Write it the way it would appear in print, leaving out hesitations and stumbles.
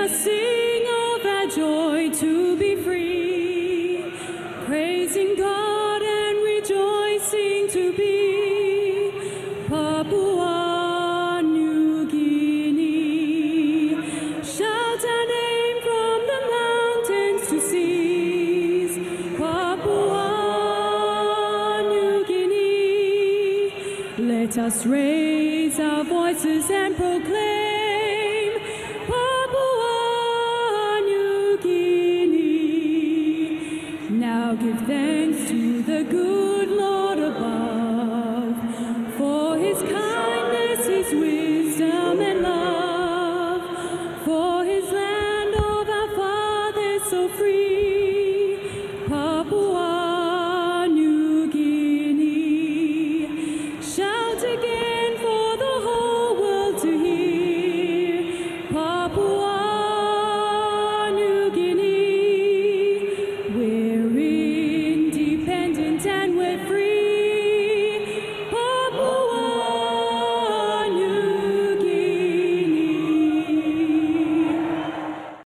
us sing of our joy to be free, praising God and rejoicing to be Papua New Guinea. Shout our name from the mountains to seas, Papua New Guinea. Let us raise our voices and proclaim